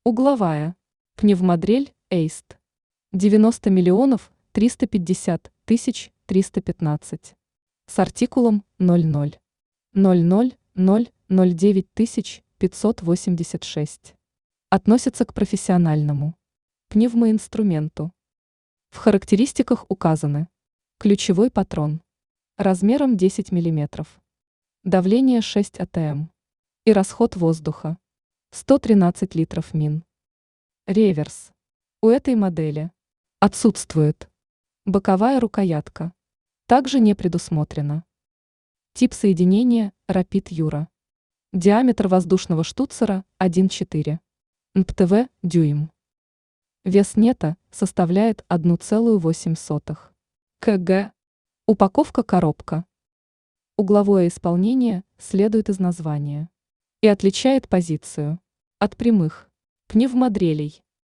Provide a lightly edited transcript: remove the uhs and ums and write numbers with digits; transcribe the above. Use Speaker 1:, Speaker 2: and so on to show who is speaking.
Speaker 1: Угловая. Пневмодрель Эйст. 90 миллионов 350 тысяч 315. С артикулом 0000009586. Относится к профессиональному пневмоинструменту. В характеристиках указаны: ключевой патрон размером 10 мм, давление 6 атм и расход воздуха 113 литров мин. Реверс. У этой модели отсутствует боковая рукоятка. Также не предусмотрено. Тип соединения Rapid Euro. Диаметр воздушного штуцера 1,4 НПТВ дюйм. Вес нета составляет 1,8 кг. Упаковка коробка. Угловое исполнение следует из названия и отличает позицию от прямых пневмодрелей.